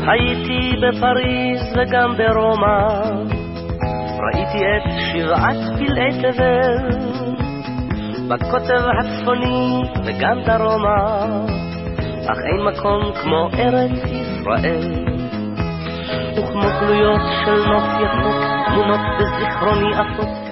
הייתי בפריז וגם ברומא, ראיתי את שבעת פלאי תבל, בקוטב הצפוני וגם דרומה, אך אין מקום כמו ארץ ישראל. וכמו גלויות של נוף יפות, תמונות בזיכרוני עפות,